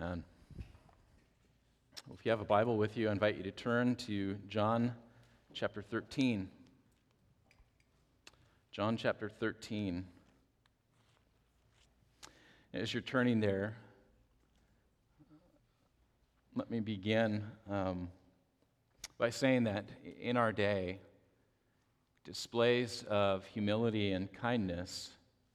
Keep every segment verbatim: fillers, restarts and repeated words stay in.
Amen. Well, if you have a Bible with you, I invite you to turn to John chapter thirteen. John chapter thirteen. As you're turning there, let me begin um, by saying that in our day, displays of humility and kindness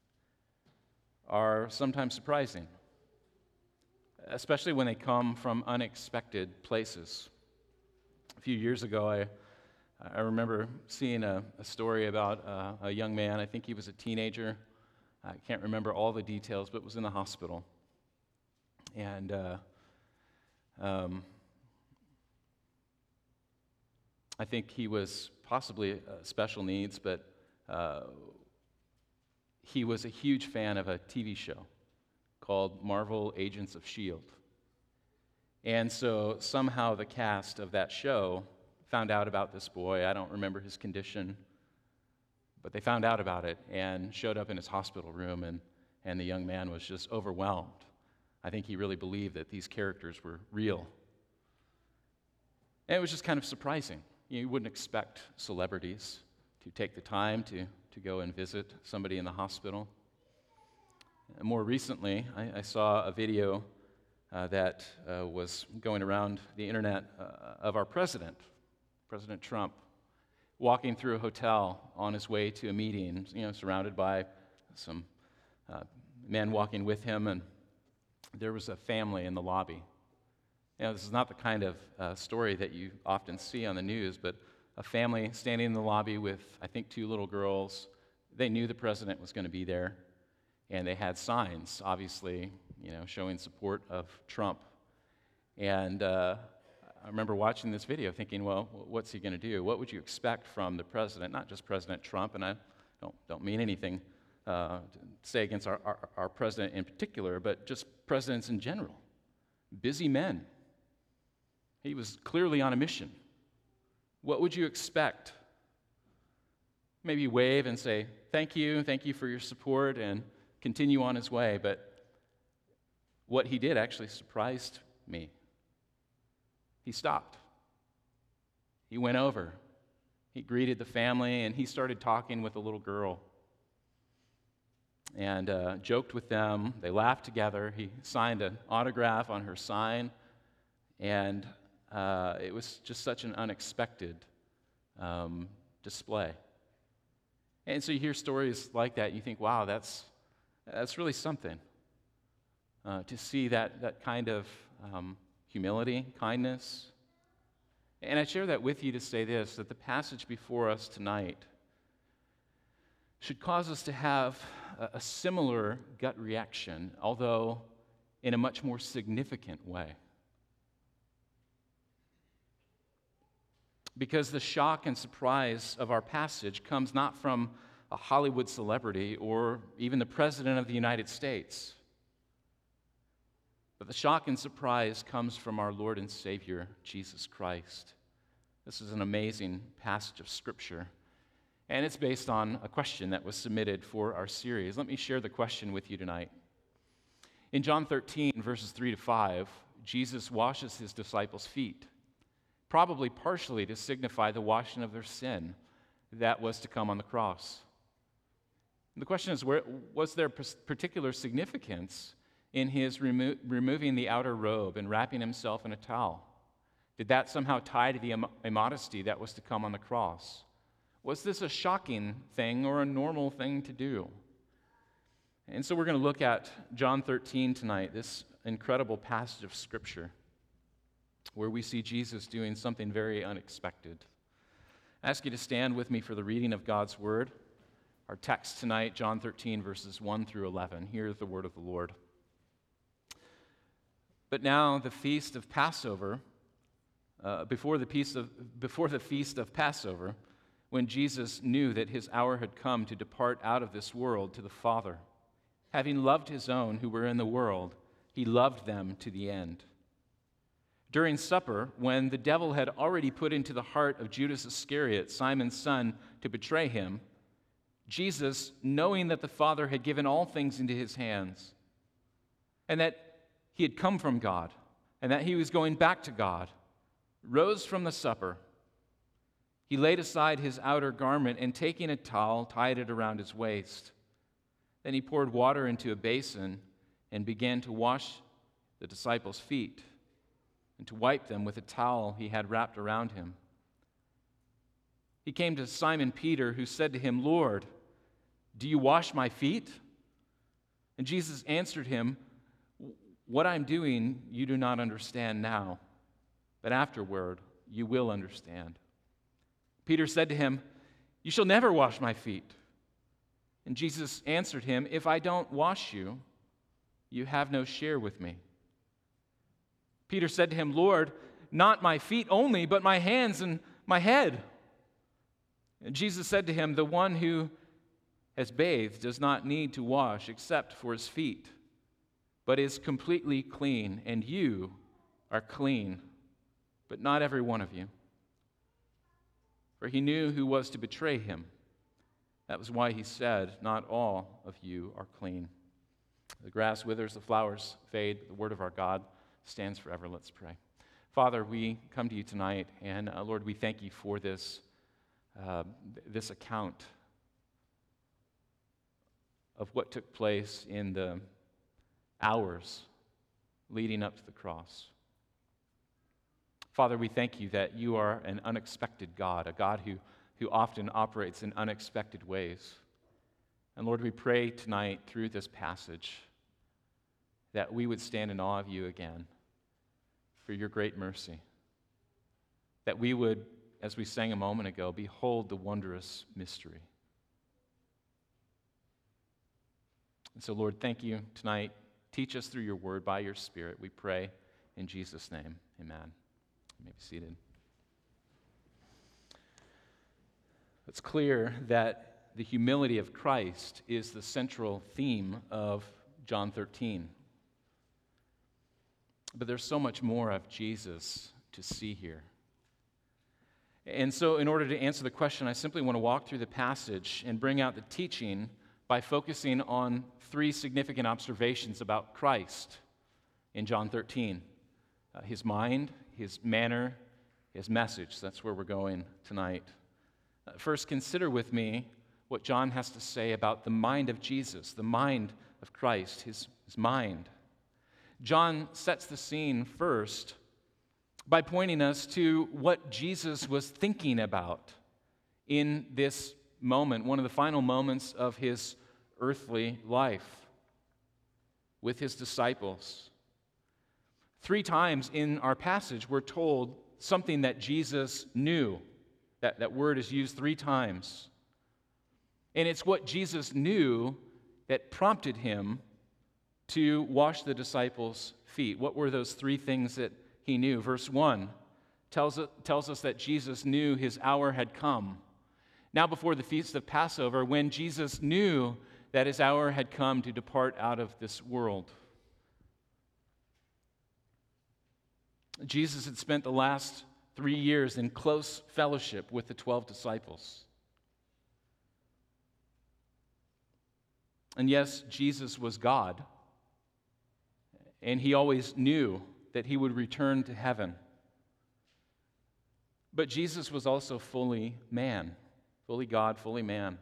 are sometimes surprising, especially when they come from unexpected places. A few years ago, I, I remember seeing a, a story about uh, a young man. I think he was a teenager. I can't remember all the details, but was in the hospital. And uh, um, I think he was possibly uh, special needs, but uh, he was a huge fan of a T V show called Marvel Agents of S H I E L D. And so somehow the cast of that show found out about this boy. I don't remember his condition, but they found out about it and showed up in his hospital room, and, and the young man was just overwhelmed. I think he really believed that these characters were real. And it was just kind of surprising. You wouldn't expect celebrities to take the time to, to go and visit somebody in the hospital. More recently, I, I saw a video uh, that uh, was going around the internet uh, of our president, President Trump, walking through a hotel on his way to a meeting, you know, surrounded by some uh, men walking with him, and there was a family in the lobby. You know, this is not the kind of uh, story that you often see on the news, but a family standing in the lobby with, I think, two little girls. They knew the president was going to be there. And they had signs, obviously, you know, showing support of Trump. And uh, I remember watching this video thinking, well, what's he going to do? What would you expect from the president? Not just President Trump, and I don't, don't mean anything uh, to say against our, our, our president in particular, but just presidents in general. Busy men. He was clearly on a mission. What would you expect? Maybe wave and say, thank you, thank you for your support, and continue on his way. But what he did actually surprised me. He stopped. He went over. He greeted the family, and he started talking with a little girl and uh, joked with them. They laughed together. He signed an autograph on her sign, and uh, it was just such an unexpected um, display. And so you hear stories like that, and you think, wow, that's That's really something, uh, to see that, that kind of um, humility, kindness. And I share that with you to say this, that the passage before us tonight should cause us to have a, a similar gut reaction, although in a much more significant way. Because the shock and surprise of our passage comes not from a Hollywood celebrity, or even the President of the United States. But the shock and surprise comes from our Lord and Savior, Jesus Christ. This is an amazing passage of Scripture, and it's based on a question that was submitted for our series. Let me share the question with you tonight. In John thirteen, verses three to five, Jesus washes his disciples' feet, probably partially to signify the washing of their sin that was to come on the cross. The question is, where, was there particular significance in his remo- removing the outer robe and wrapping himself in a towel? Did that somehow tie to the im- immodesty that was to come on the cross? Was this a shocking thing or a normal thing to do? And so we're going to look at John thirteen tonight, this incredible passage of Scripture, where we see Jesus doing something very unexpected. I ask you to stand with me for the reading of God's Word. Our text tonight, John thirteen, verses one through eleven. Hear the word of the Lord. But now the feast of Passover, uh, before the feast of before the feast of Passover, when Jesus knew that his hour had come to depart out of this world to the Father, having loved his own who were in the world, he loved them to the end. During supper, when the devil had already put into the heart of Judas Iscariot, Simon's son, to betray him, Jesus, knowing that the Father had given all things into his hands, and that he had come from God and that he was going back to God, rose from the supper. He laid aside his outer garment and, taking a towel, tied it around his waist. Then he poured water into a basin and began to wash the disciples' feet and to wipe them with a towel he had wrapped around him. He came to Simon Peter, who said to him, "Lord, do you wash my feet?" And Jesus answered him, "What I'm doing you do not understand now, but afterward you will understand." Peter said to him, "You shall never wash my feet." And Jesus answered him, "If I don't wash you, you have no share with me." Peter said to him, "Lord, not my feet only, but my hands and my head." And Jesus said to him, "The one who has bathed does not need to wash except for his feet, but is completely clean, and you are clean, but not every one of you." For he knew who was to betray him. That was why he said, "Not all of you are clean." The grass withers, the flowers fade, but the word of our God stands forever. Let's pray. Father, we come to you tonight, and uh, Lord, we thank you for this, uh, this account of what took place in the hours leading up to the cross. Father, we thank you that you are an unexpected God, a God who, who often operates in unexpected ways. And Lord, we pray tonight through this passage that we would stand in awe of you again for your great mercy. That we would, as we sang a moment ago, behold the wondrous mystery. And so, Lord, thank you tonight. Teach us through your word by your Spirit, we pray in Jesus' name. Amen. You may be seated. It's clear that the humility of Christ is the central theme of John thirteen. But there's so much more of Jesus to see here. And so, in order to answer the question, I simply want to walk through the passage and bring out the teaching by focusing on three significant observations about Christ in John thirteen. Uh, his mind, his manner, his message. That's where we're going tonight. Uh, first, consider with me what John has to say about the mind of Jesus, the mind of Christ, his, his mind. John sets the scene first by pointing us to what Jesus was thinking about in this moment, one of the final moments of his earthly life with his disciples. Three times in our passage, we're told something that Jesus knew. That, that word is used three times. And it's what Jesus knew that prompted him to wash the disciples' feet. What were those three things that he knew? Verse one tells, it, tells us that Jesus knew his hour had come. Now before the feast of Passover, when Jesus knew that his hour had come to depart out of this world. Jesus had spent the last three years in close fellowship with the twelve disciples. And yes, Jesus was God, and he always knew that he would return to heaven. But Jesus was also fully man, fully God, fully man.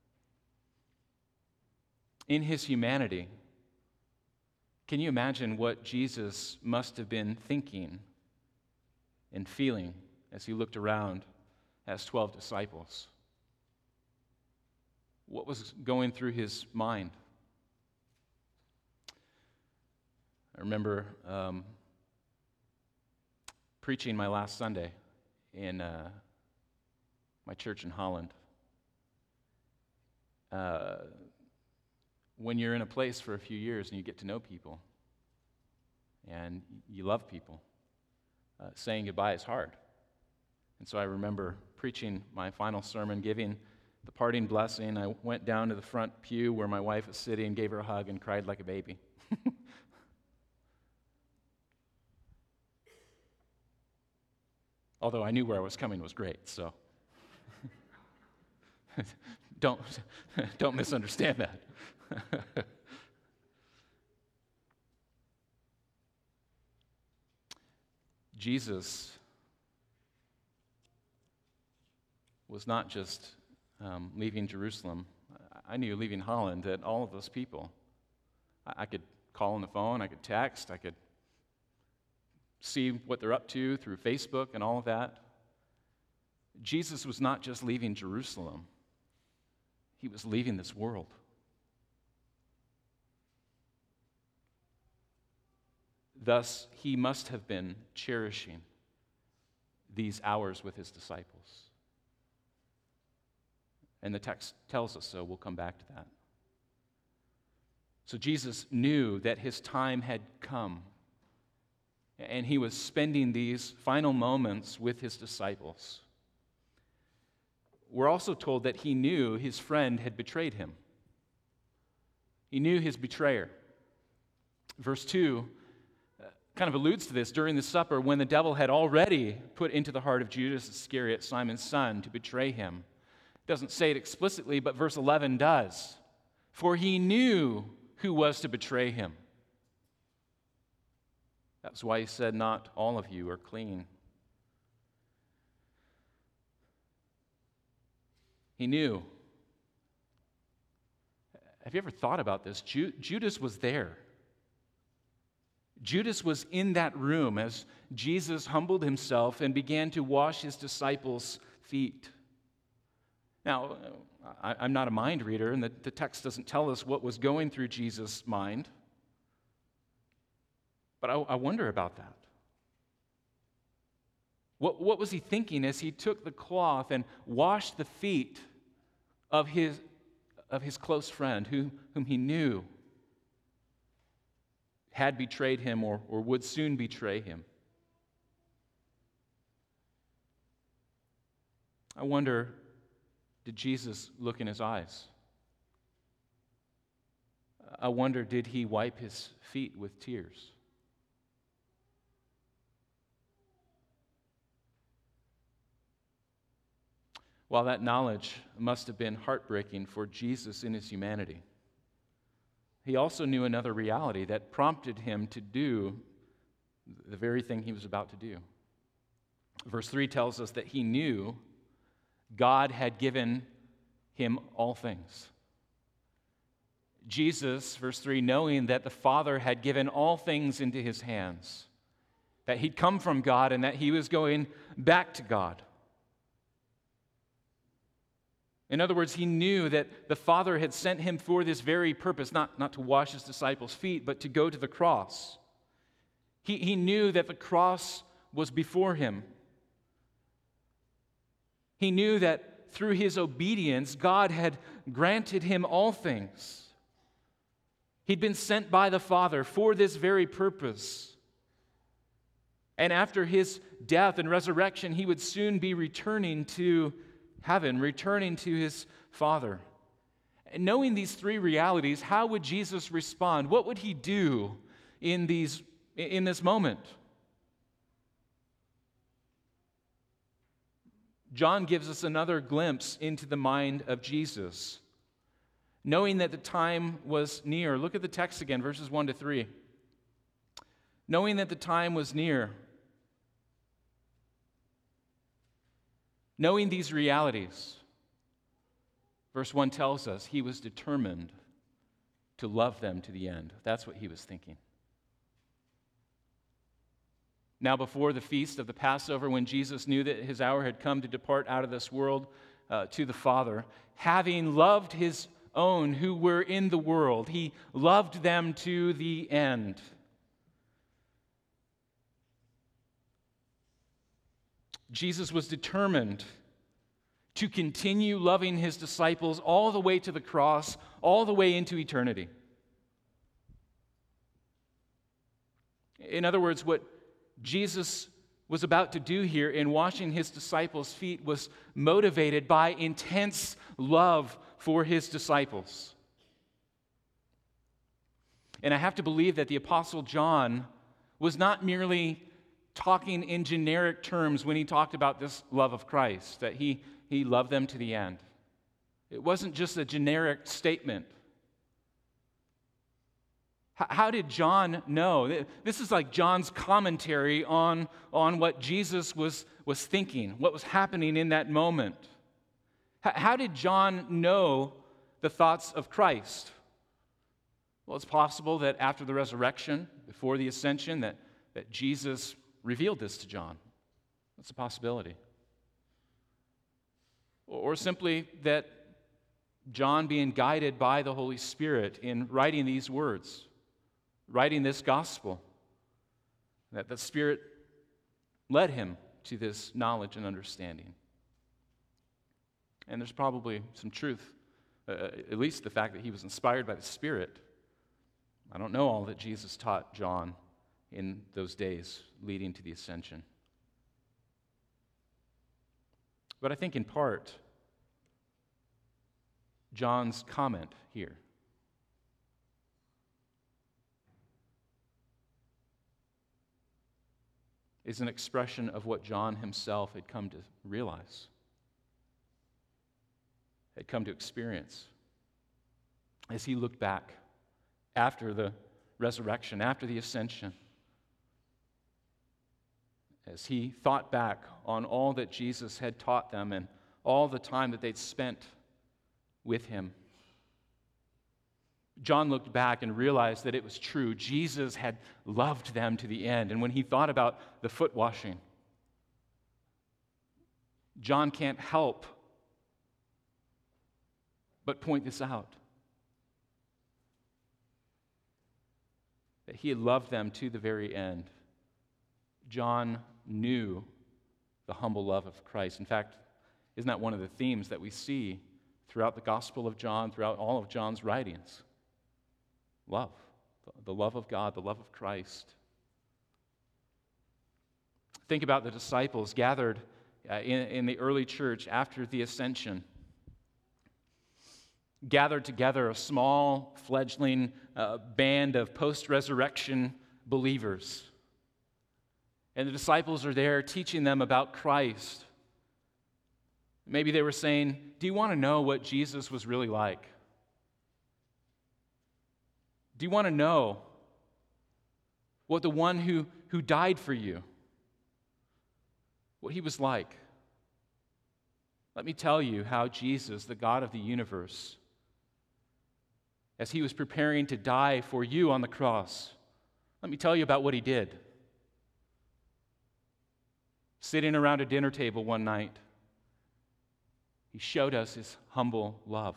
In his humanity, can you imagine what Jesus must have been thinking and feeling as he looked around as twelve disciples? What was going through his mind? I remember um, preaching my last Sunday in uh, my church in Holland. Uh, when you're in a place for a few years and you get to know people and you love people, uh, saying goodbye is hard. And so I remember preaching my final sermon, giving the parting blessing. I went down to the front pew where my wife was sitting, gave her a hug, and cried like a baby. Although I knew where I was coming was great, so don't, don't misunderstand that. Jesus was not just um, leaving Jerusalem. I knew leaving Holland that all of those people, I, I could call on the phone, I could text, I could see what they're up to through Facebook and all of that. Jesus was not just leaving Jerusalem, he was leaving this world. Thus, he must have been cherishing these hours with his disciples. And the text tells us so. We'll come back to that. So Jesus knew that his time had come, and he was spending these final moments with his disciples. We're also told that he knew his friend had betrayed him. He knew his betrayer. Verse two kind of alludes to this. During the supper, when the devil had already put into the heart of Judas Iscariot, Simon's son, to betray him. It doesn't say it explicitly, but verse eleven does. For he knew who was to betray him. That's why he said, not all of you are clean. He knew. Have you ever thought about this? Ju- Judas was there. Judas was in that room as Jesus humbled himself and began to wash his disciples' feet. Now, I, I'm not a mind reader, and the, the text doesn't tell us what was going through Jesus' mind. But I, I wonder about that. What, what was he thinking as he took the cloth and washed the feet of his, of his close friend, who, whom he knew had betrayed him or, or would soon betray him? I wonder, did Jesus look in his eyes? I wonder, did he wipe his feet with tears? While that knowledge must have been heartbreaking for Jesus in his humanity, he also knew another reality that prompted him to do the very thing he was about to do. Verse three tells us that he knew God had given him all things. Jesus, verse three, knowing that the Father had given all things into his hands, that he'd come from God and that he was going back to God. In other words, he knew that the Father had sent him for this very purpose, not, not to wash his disciples' feet, but to go to the cross. He, he knew that the cross was before him. He knew that through his obedience, God had granted him all things. He'd been sent by the Father for this very purpose. And after his death and resurrection, he would soon be returning to heaven, returning to his Father. And knowing these three realities, how would Jesus respond? What would he do in these in this moment? John gives us another glimpse into the mind of Jesus. Knowing that the time was near. Look at the text again, verses one to three. Knowing that the time was near. Knowing these realities, verse one tells us he was determined to love them to the end. That's what he was thinking. Now, before the feast of the Passover, when Jesus knew that his hour had come to depart out of this world uh, to the Father, having loved his own who were in the world, he loved them to the end. Jesus was determined to continue loving his disciples all the way to the cross, all the way into eternity. In other words, what Jesus was about to do here in washing his disciples' feet was motivated by intense love for his disciples. And I have to believe that the Apostle John was not merely talking in generic terms when he talked about this love of Christ, that he, he loved them to the end. It wasn't just a generic statement. H- how did John know? This is like John's commentary on, on what Jesus was, was thinking, what was happening in that moment. H- how did John know the thoughts of Christ? Well, it's possible that after the resurrection, before the ascension, that, that Jesus revealed this to John. That's a possibility. Or simply that John, being guided by the Holy Spirit in writing these words, writing this gospel, that the Spirit led him to this knowledge and understanding. And there's probably some truth, uh, at least the fact that he was inspired by the Spirit. I don't know all that Jesus taught John in those days leading to the ascension. But I think in part, John's comment here is an expression of what John himself had come to realize, had come to experience as he looked back after the resurrection, after the ascension, as he thought back on all that Jesus had taught them and all the time that they'd spent with him. John looked back and realized that it was true. Jesus had loved them to the end. And when he thought about the foot washing, John can't help but point this out. That he had loved them to the very end. John knew the humble love of Christ. In fact, isn't that one of the themes that we see throughout the Gospel of John, throughout all of John's writings? Love. The love of God, the love of Christ. Think about the disciples gathered uh, in, in the early church after the ascension. Gathered together, a small, fledgling uh, band of post-resurrection believers. And the disciples are there teaching them about Christ. Maybe they were saying, do you want to know what Jesus was really like? Do you want to know what the one who, who died for you, what he was like? Let me tell you how Jesus, the God of the universe, as he was preparing to die for you on the cross, let me tell you about what he did. Sitting around a dinner table one night, he showed us his humble love.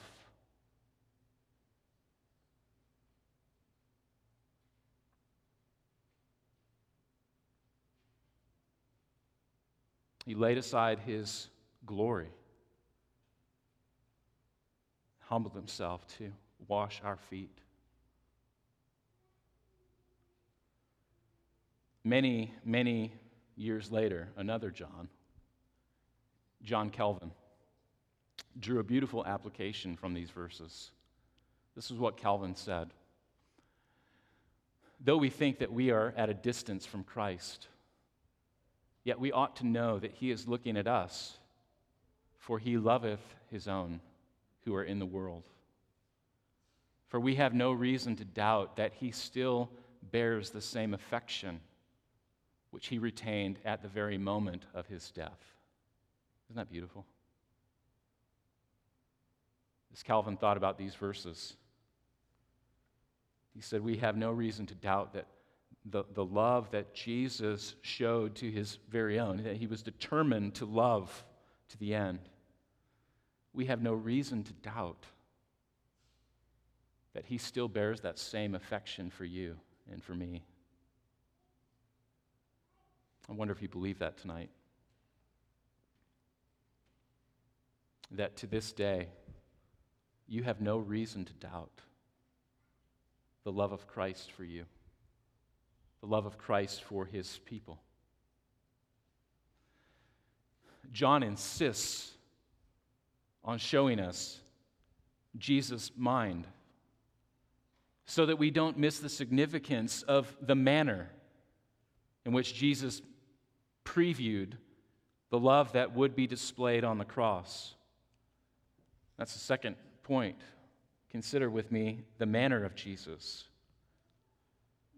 He laid aside his glory, humbled himself to wash our feet. Many, many years later, another John, John Calvin, drew a beautiful application from these verses. This is what Calvin said. Though we think that we are at a distance from Christ, yet we ought to know that he is looking at us, for he loveth his own who are in the world. For we have no reason to doubt that he still bears the same affection which he retained at the very moment of his death. Isn't that beautiful? As Calvin thought about these verses, he said, we have no reason to doubt that the, the love that Jesus showed to his very own, that he was determined to love to the end. We have no reason to doubt that he still bears that same affection for you and for me. I wonder if you believe that tonight. That to this day, you have no reason to doubt the love of Christ for you, the love of Christ for his people. John insists on showing us Jesus' mind so that we don't miss the significance of the manner in which Jesus previewed the love that would be displayed on the cross. That's the second point. Consider with me the manner of Jesus.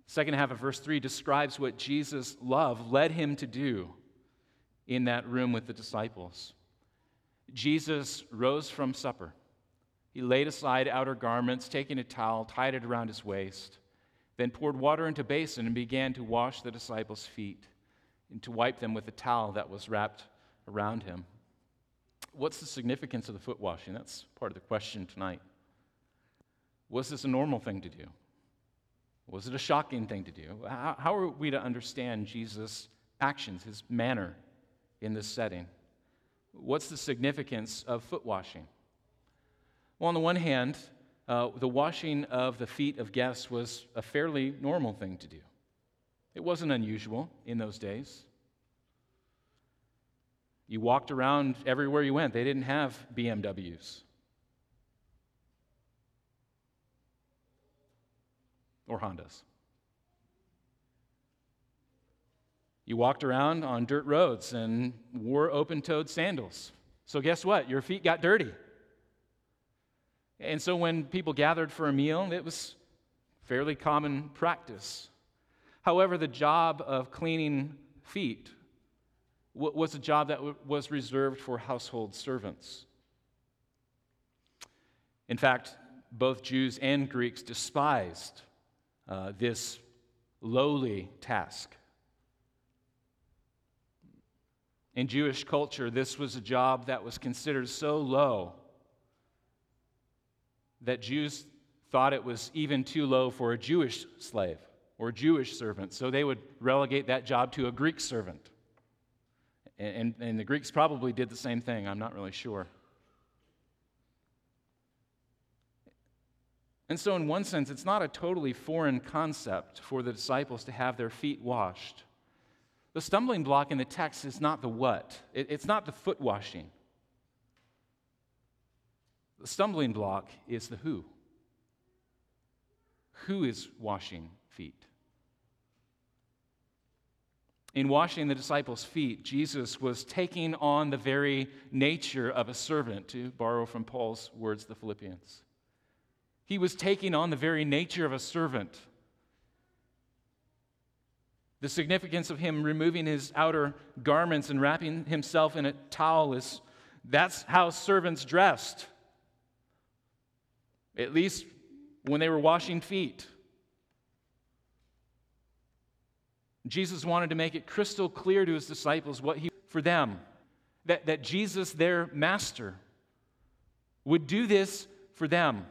Second half of verse three describes what Jesus' love led him to do in that room with the disciples. Jesus rose from supper. He laid aside outer garments, taking a towel, tied it around his waist, then poured water into a basin and began to wash the disciples' feet and to wipe them with a towel that was wrapped around him. What's the significance of the foot washing? That's part of the question tonight. Was this a normal thing to do? Was it a shocking thing to do? How, how are we to understand Jesus' actions, his manner in this setting? What's the significance of foot washing? Well, on the one hand, uh, the washing of the feet of guests was a fairly normal thing to do. It wasn't unusual in those days. You walked around everywhere you went. They didn't have B M Ws or Hondas. You walked around on dirt roads and wore open-toed sandals. So guess what? Your feet got dirty. And so when people gathered for a meal, it was fairly common practice. However, the job of cleaning feet was a job that was reserved for household servants. In fact, both Jews and Greeks despised uh, this lowly task. In Jewish culture, this was a job that was considered so low that Jews thought it was even too low for a Jewish slave or a Jewish servant, so they would relegate that job to a Greek servant. And, and, and the Greeks probably did the same thing, I'm not really sure. And so in one sense, it's not a totally foreign concept for the disciples to have their feet washed. The stumbling block in the text is not the what. It, it's not the foot washing. The stumbling block is the who. Who is washing feet? In washing the disciples' feet, Jesus was taking on the very nature of a servant, to borrow from Paul's words to the Philippians. He was taking on the very nature of a servant. The significance of him removing his outer garments and wrapping himself in a towel is that's how servants dressed. At least when they were washing feet. Jesus wanted to make it crystal clear to his disciples what he for them. That, that Jesus, their master, would do this for them.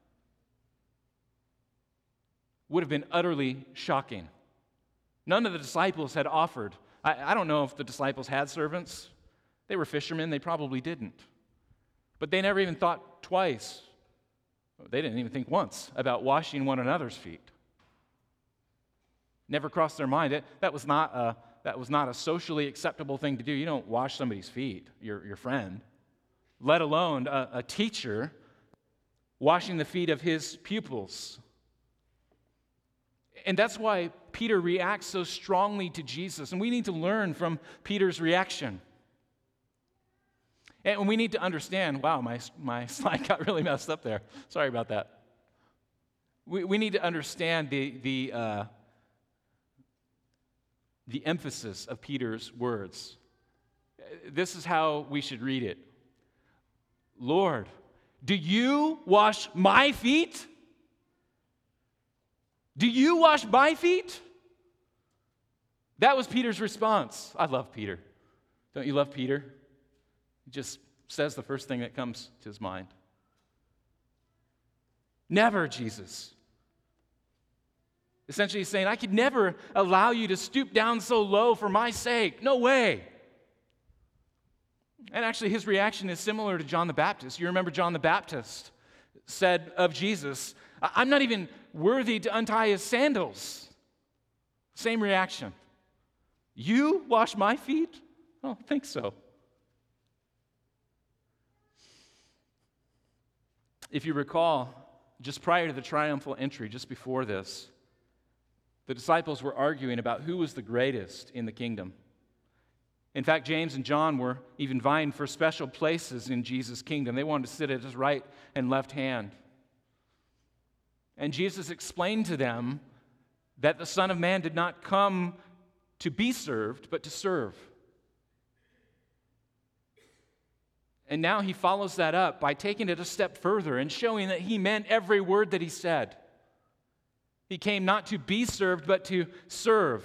Would have been utterly shocking. None of the disciples had offered. I, I don't know if the disciples had servants. They were fishermen. They probably didn't. But they never even thought twice. They didn't even think once about washing one another's feet. Never crossed their mind. It, that was not a, that was not a socially acceptable thing to do. You don't wash somebody's feet, your, your friend, let alone a, a teacher washing the feet of his pupils. And that's why Peter reacts so strongly to Jesus. And we need to learn from Peter's reaction. And we need to understand, wow, my, my slide got really messed up there. Sorry about that. We, we need to understand the, the, uh, the emphasis of Peter's words. This is how we should read it. Lord, do you wash my feet? Do you wash my feet? That was Peter's response. I love Peter. Don't you love Peter? He just says the first thing that comes to his mind. Never, Jesus. Essentially, he's saying, I could never allow you to stoop down so low for my sake. No way. And actually, his reaction is similar to John the Baptist. You remember John the Baptist said of Jesus, I'm not even worthy to untie his sandals. Same reaction. You wash my feet? I don't think so. If you recall, just prior to the triumphal entry, just before this, the disciples were arguing about who was the greatest in the kingdom. In fact, James and John were even vying for special places in Jesus' kingdom. They wanted to sit at his right and left hand. And Jesus explained to them that the Son of Man did not come to be served, but to serve. And now he follows that up by taking it a step further and showing that he meant every word that he said. He came not to be served, but to serve.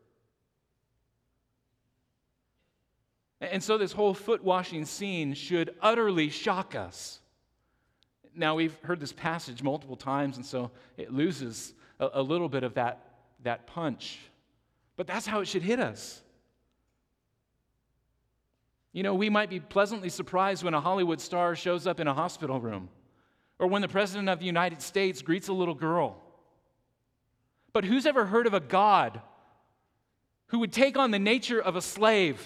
And so this whole foot washing scene should utterly shock us. Now, we've heard this passage multiple times, and so it loses a, a little bit of that, that punch. But that's how it should hit us. You know, we might be pleasantly surprised when a Hollywood star shows up in a hospital room, or when the President of the United States greets a little girl. But who's ever heard of a God who would take on the nature of a slave,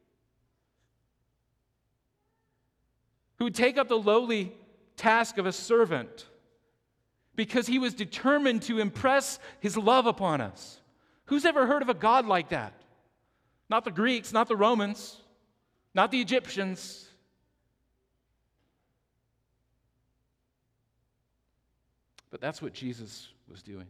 who would take up the lowly task of a servant because he was determined to impress his love upon us? Who's ever heard of a God like that? Not the Greeks, not the Romans, not the Egyptians. But that's what Jesus was doing.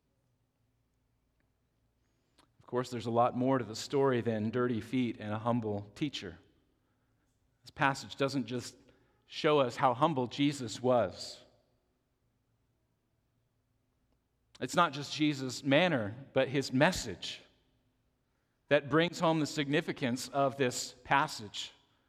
Of course, there's a lot more to the story than dirty feet and a humble teacher. This passage doesn't just show us how humble Jesus was. It's not just Jesus' manner, but his message that brings home the significance of this passage.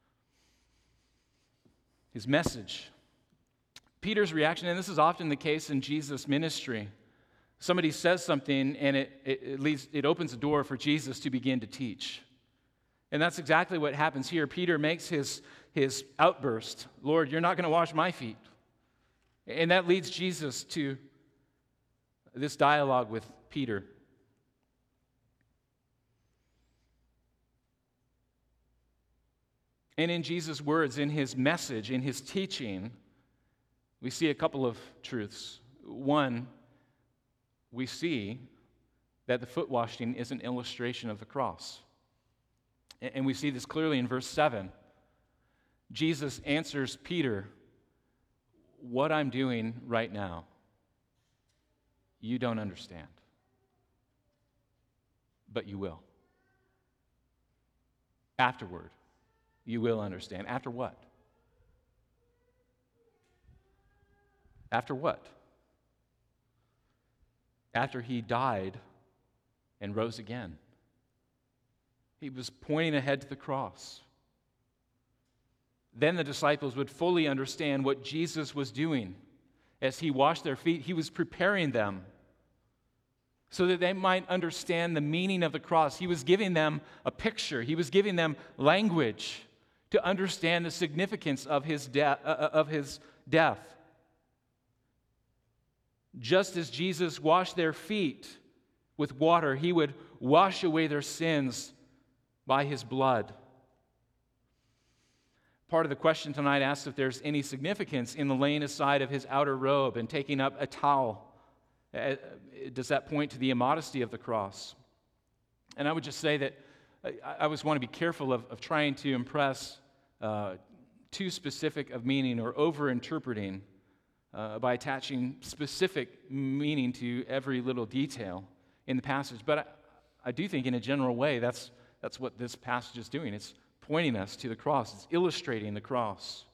His message. Peter's reaction, and this is often the case in Jesus' ministry. Somebody says something, and it, it, it, leads, it opens a door for Jesus to begin to teach. And that's exactly what happens here. Peter makes his, his outburst, "Lord, you're not going to wash my feet." And that leads Jesus to this dialogue with Peter. And in Jesus' words, in his message, in his teaching, we see a couple of truths. One, we see that the foot washing is an illustration of the cross. And we see this clearly in verse seven. Jesus answers Peter, "What I'm doing right now, you don't understand, but you will. Afterward, you will understand." After what? After what? After he died and rose again. He was pointing ahead to the cross. Then the disciples would fully understand what Jesus was doing. As he washed their feet, he was preparing them so that they might understand the meaning of the cross. He was giving them a picture. He was giving them language to understand the significance of his, de- uh, of his death. Just as Jesus washed their feet with water, he would wash away their sins by his blood. Part of the question tonight asks if there's any significance in the laying aside of his outer robe and taking up a towel. Does that point to the immodesty of the cross? And I would just say that I always want to be careful of, of trying to impress uh, too specific of meaning or over-interpreting uh, by attaching specific meaning to every little detail in the passage. But I, I do think in a general way that's, that's what this passage is doing. It's pointing us to the cross. It's illustrating the cross.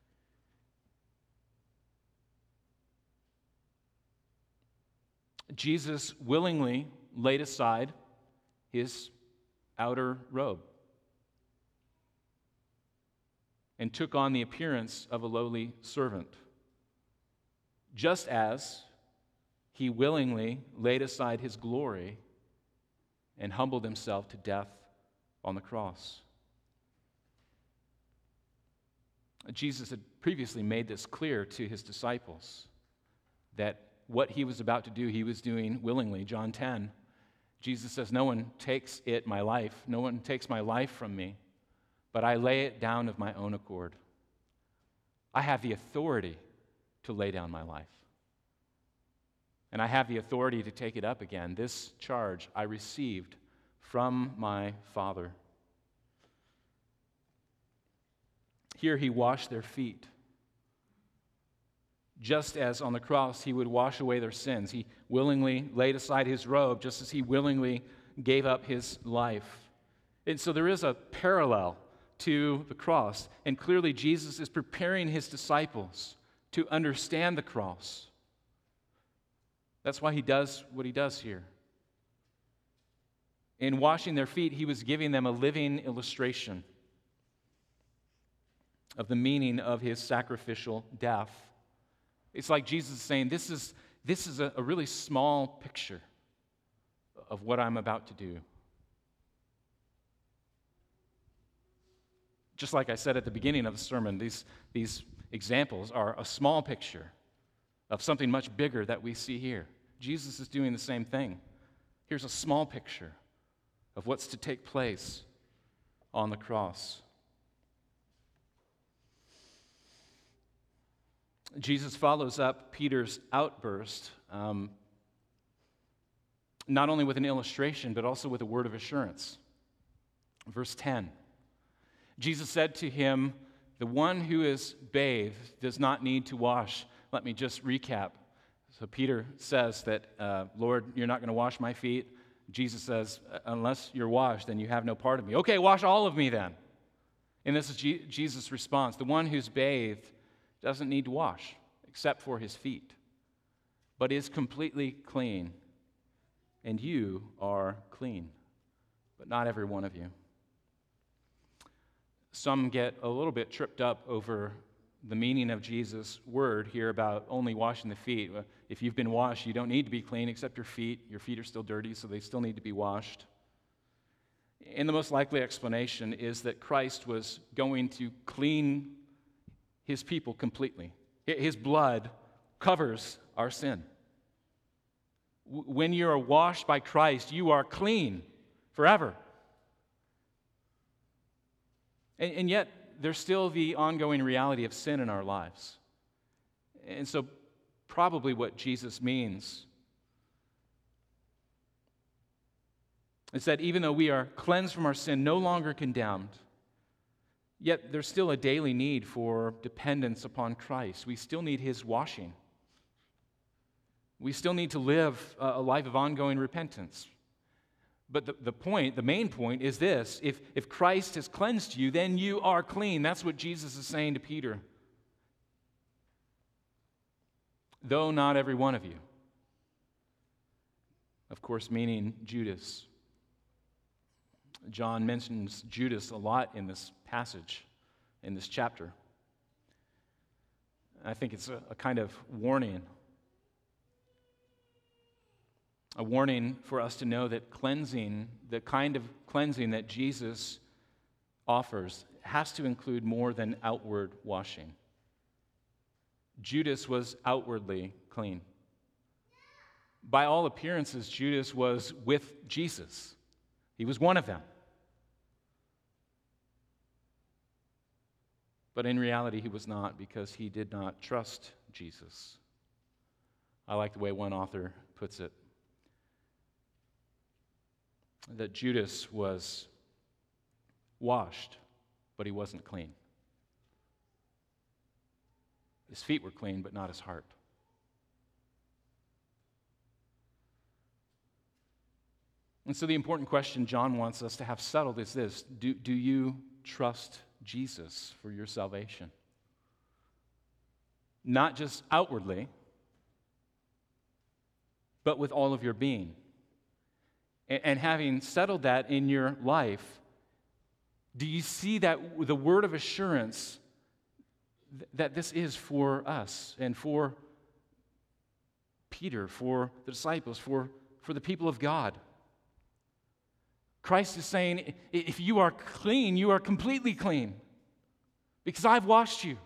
Jesus willingly laid aside his outer robe and took on the appearance of a lowly servant, just as he willingly laid aside his glory and humbled himself to death on the cross. Jesus had previously made this clear to his disciples, that what he was about to do, he was doing willingly. John ten, Jesus says, "No one takes it, my life, no one takes my life from me, but I lay it down of my own accord." I have the authority to lay down my life. And I have the authority to take it up again. This charge I received from my Father. Here he washed their feet. Just as on the cross he would wash away their sins. He willingly laid aside his robe, just as he willingly gave up his life. And so there is a parallel to the cross. And clearly Jesus is preparing his disciples to understand the cross. That's why he does what he does here. In washing their feet, he was giving them a living illustration of the meaning of his sacrificial death. It's like Jesus is saying, this is, this is a, a really small picture of what I'm about to do. Just like I said at the beginning of the sermon, these, these examples are a small picture of something much bigger that we see here. Jesus is doing the same thing. Here's a small picture of what's to take place on the cross. Jesus follows up Peter's outburst um, not only with an illustration, but also with a word of assurance. Verse ten, Jesus said to him, "The one who is bathed does not need to wash." Let me just recap. So Peter says that, uh, Lord, you're not going to wash my feet. Jesus says, unless you're washed, then you have no part of me. Okay, wash all of me then. And this is G- Jesus' response. The one who's bathed doesn't need to wash except for his feet, but is completely clean. And you are clean, but not every one of you. Some get a little bit tripped up over the meaning of Jesus' word here about only washing the feet. If you've been washed, you don't need to be clean except your feet. Your feet are still dirty, so they still need to be washed. And the most likely explanation is that Christ was going to clean his people completely. His blood covers our sin. When you are washed by Christ, you are clean forever. And, and yet, there's still the ongoing reality of sin in our lives. And so, probably what Jesus means is that even though we are cleansed from our sin, no longer condemned, yet there's still a daily need for dependence upon Christ. We still need his washing. We still need to live a life of ongoing repentance. But the, the point, the main point is this: if, if Christ has cleansed you, then you are clean. That's what Jesus is saying to Peter. Though not every one of you. Of course, meaning Judas. John mentions Judas a lot in this passage, in this chapter. I think it's a, a kind of warning. A warning for us to know that cleansing, the kind of cleansing that Jesus offers, has to include more than outward washing. Judas was outwardly clean. By all appearances, Judas was with Jesus. He was one of them. But in reality, he was not, because he did not trust Jesus. I like the way one author puts it, that Judas was washed, but he wasn't clean. His feet were clean, but not his heart. And so the important question John wants us to have settled is this: do, do you trust Jesus for your salvation? Not just outwardly, but with all of your being. And having settled that in your life, do you see that the word of assurance that this is for us and for Peter, for the disciples, for, for the people of God? Christ is saying, if you are clean, you are completely clean, because I've washed you.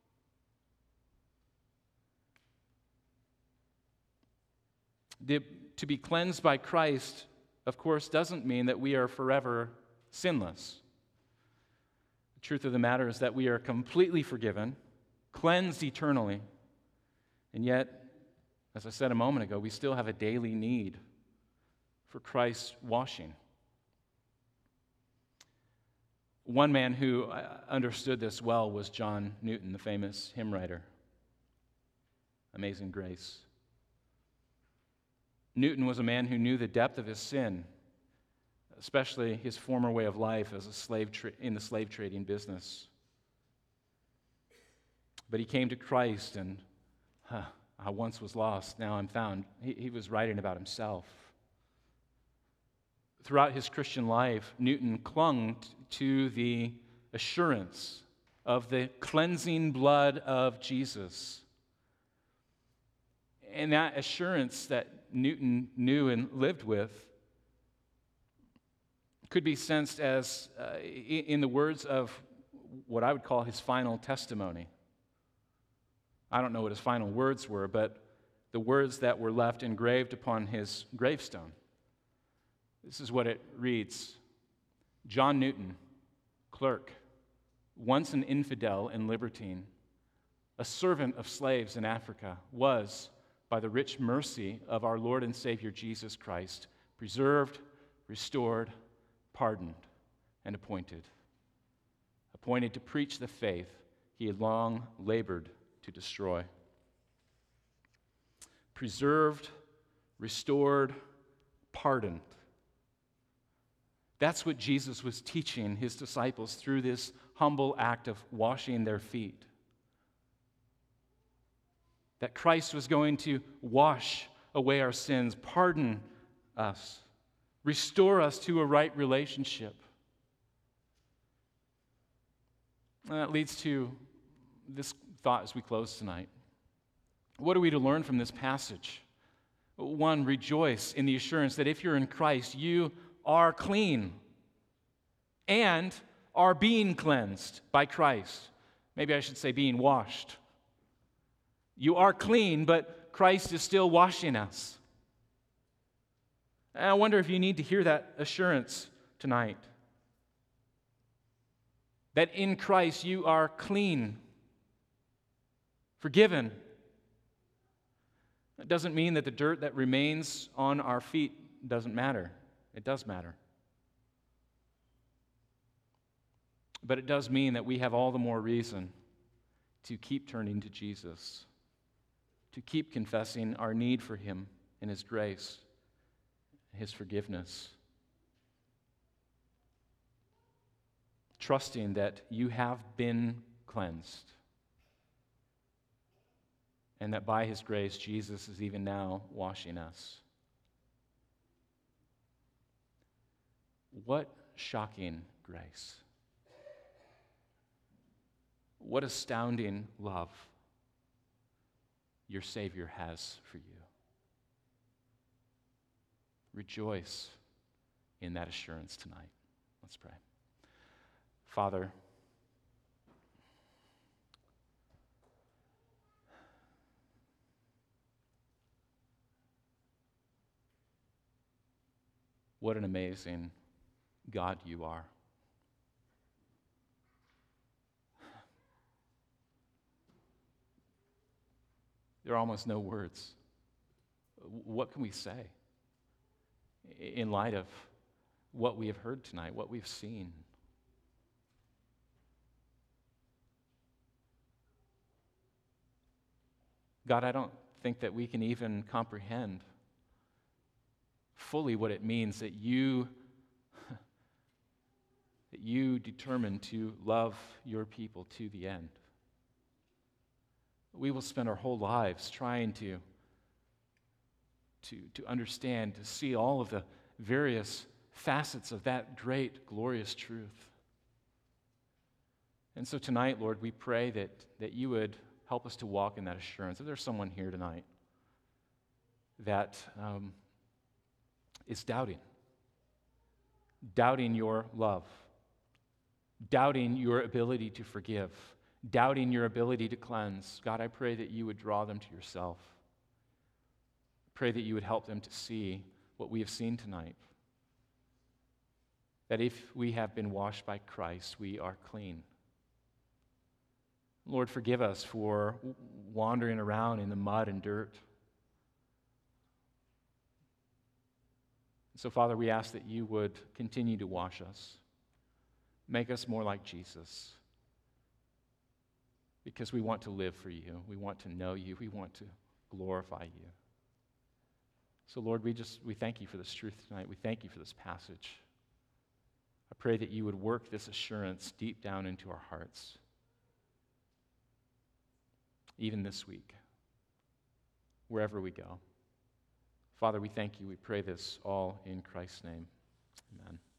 The, to be cleansed by Christ, of course, doesn't mean that we are forever sinless. The truth of the matter is that we are completely forgiven, cleansed eternally, and yet, as I said a moment ago, we still have a daily need for Christ's washing. One man who understood this well was John Newton, the famous hymn writer. Amazing Grace. Newton was a man who knew the depth of his sin, especially his former way of life as a slave tra- in the slave trading business. But he came to Christ and, huh, I once was lost, now I'm found. He, he was writing about himself. Throughout his Christian life, Newton clung t- to the assurance of the cleansing blood of Jesus. And that assurance that Newton knew and lived with could be sensed as uh, in the words of what I would call his final testimony. I don't know what his final words were, but the words that were left engraved upon his gravestone. This is what it reads. John Newton, clerk, once an infidel and libertine, a servant of slaves in Africa, was, by the rich mercy of our Lord and Savior Jesus Christ, preserved, restored, pardoned, and appointed. Appointed to preach the faith he had long labored to destroy. Preserved, restored, pardoned. That's what Jesus was teaching his disciples through this humble act of washing their feet. That Christ was going to wash away our sins, pardon us, restore us to a right relationship. And that leads to this thought as we close tonight. What are we to learn from this passage? One, rejoice in the assurance that if you're in Christ, you are clean and are being cleansed by Christ. Maybe I should say being washed. You are clean, but Christ is still washing us. And I wonder if you need to hear that assurance tonight. That in Christ you are clean, forgiven. That doesn't mean that the dirt that remains on our feet doesn't matter. It does matter. But it does mean that we have all the more reason to keep turning to Jesus, to keep confessing our need for Him and His grace, His forgiveness. Trusting that you have been cleansed and that by His grace, Jesus is even now washing us. What shocking grace. What astounding love your Savior has for you. Rejoice in that assurance tonight. Let's pray. Father, what an amazing God you are. There are almost no words. What can we say in light of what we have heard tonight, what we've seen? God, I don't think that we can even comprehend fully what it means that you that you determined to love your people to the end. We will spend our whole lives trying to, to, to understand, to see all of the various facets of that great, glorious truth. And so tonight, Lord, we pray that, that you would help us to walk in that assurance. If there's someone here tonight that um, is doubting, doubting your love, doubting your ability to forgive, doubting your ability to cleanse, God, I pray that you would draw them to yourself. Pray that you would help them to see what we have seen tonight. That if we have been washed by Christ, we are clean. Lord, forgive us for wandering around in the mud and dirt. So, Father, we ask that you would continue to wash us. Make us more like Jesus. Because we want to live for you. We want to know you. We want to glorify you. So, Lord, we just, we thank you for this truth tonight. We thank you for this passage. I pray that you would work this assurance deep down into our hearts, even this week, wherever we go. Father, we thank you. We pray this all in Christ's name.